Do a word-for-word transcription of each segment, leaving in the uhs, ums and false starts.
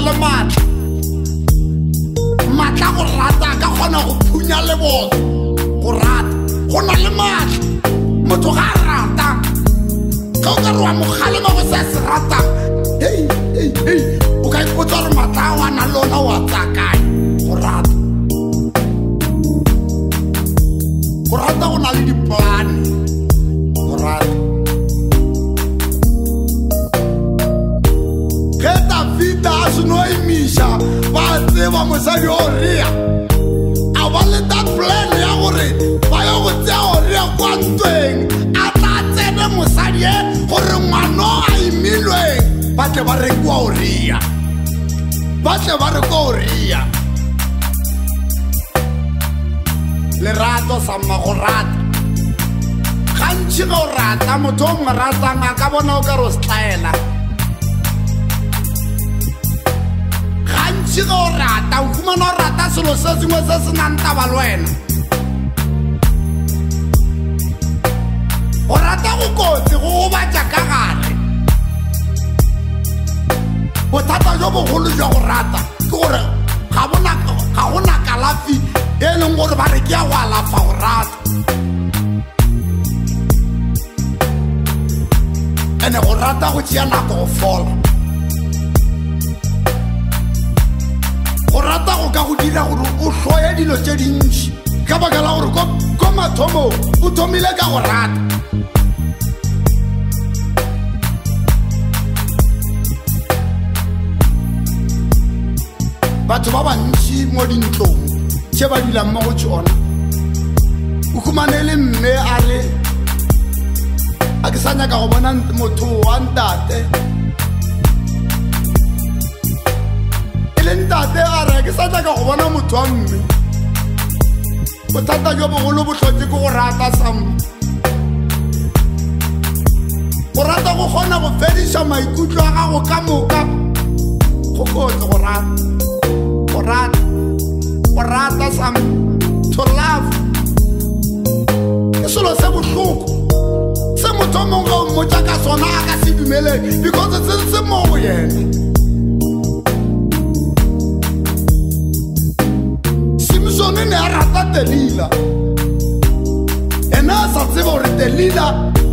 le matla matla go rata ka kgona go phunya le botho go rata go na le matla motho ga rata ka o ka re wa mogalema go se se ratang hei hei hei o ka ipotsa gore matla a wana lona wa tsakae go rata go rata go na le dipolane go rata ge Davida a seno emisha ba tseba mosadi o rea a ba le that plan ya gore ba yo go tsea o rea kwa ntweng a tla tsene mosadi e gore ngwano a imilweng ba tle ba rekwa o rea ba tle ba rekwa o rea lerato sa mma go rata gantši ga o rata motho o mongwe ratang a ka bona o ka re o setlaela gantši ga o rata o fumana o rata selo se sengwe se se nang taba le wena go rata go kotsi go gobatša ka gare bothata jo bogolo jwa go rata ke gore ga gona kalafi e leng gore ba re ke ya go alafa go rata ene go rata go tšea nako go fola go rata go ka go dira gore o hloye dilo tše dintši ka baka la gore ko mathomo o thomile ka go rata batho ba bantši mo dintlong tše ba dulang mo go tšona o humane le mme a re a ke sa nyaka go bona motho wa ntate e le ntate a re ke sa nyaka go bona motho wa mme bothata jo bogolo bo hlotse ke go rata samme go rata go kgona go fediša maikutlo a gago ka moka go kotse go rata go rata go rata samme to love ke selo se bohloko se motho o mongwe o mmotsa ka sona a ka se dumeleng because se se mo go yena Simsone ne a rata Delila ena a sa tseba gore Delila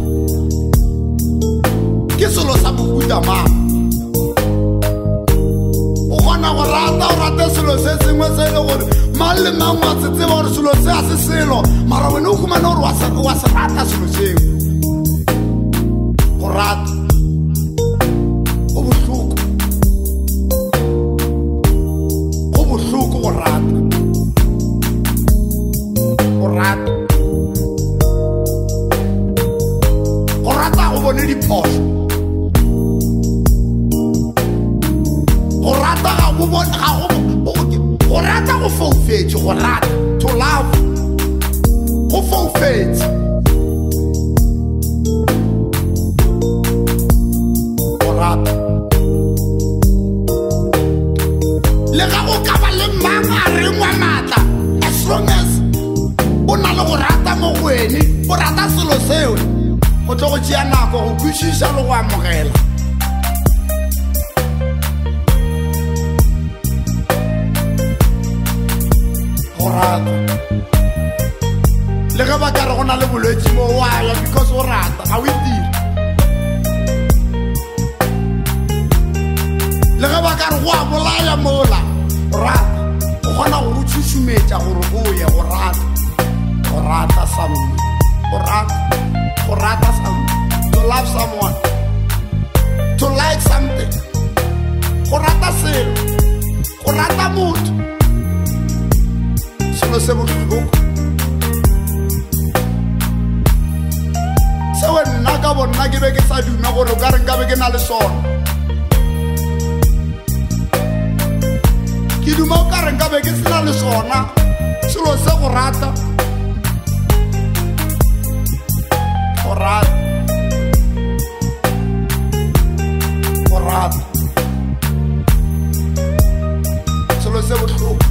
ke selo sa mohuta mang o kgona go rata o rate selo se sengwe se e le gore mang le mang wa se tseba gore selo se a se selo mara wena o humane gore wa se rata selo sengwe go rata go bohloko go bohloko go rata go rata go rata go bone diphoso go rata ga go bone ga go go rata go foufetse go rata to love go foufetse go rata le ga go ka ba le mang a rengwa matla as long as o na le go rata mo gwene go rata selo seo go tlo go tšea nako go kwešiša le go amogela go rata le ge ba ka re go na le bolwetse mo wa ya because o rata ga o itire le ge ba ka re go a bolaya mola rata o kgona go go tšhušumetša gore o ye go rata go rata someone go rata go rata someone to love someone to like something go rata selo go rata motho selo se bohloko seo nna ka bonna ke be ke sa duma gore o ka re nka be ke na le sona ke duma o ka re nka be ke sena le sona selo se go rata go rata go rata selo se bohloko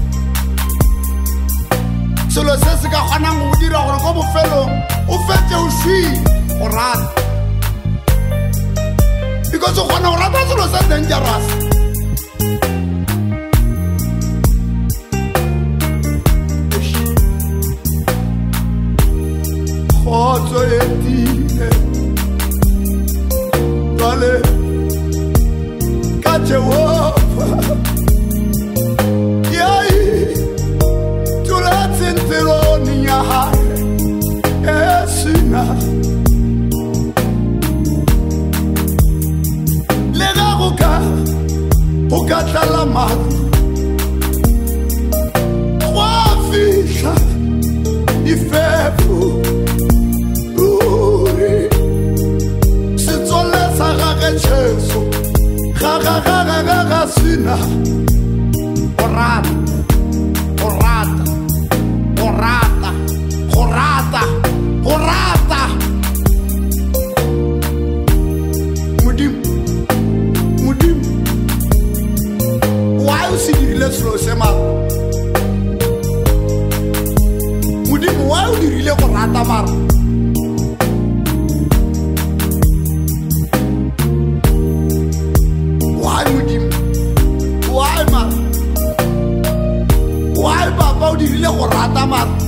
selo se se ka kgonang go dira gore ko bofelong o fetse o šwile go rata because o kgona go rata selo se dangerous jwale ka Jehova yai tuletsi ntironi ya hae esina lega go ka go ka tlala maru go fihla ifefu ruri setsole sa gage Jesu ga ga ga ga ga sina orata orata orata orata orata mudim mudim why you see the slow sema mudim why you really orata mar why mudim why mar why baba you really orata mar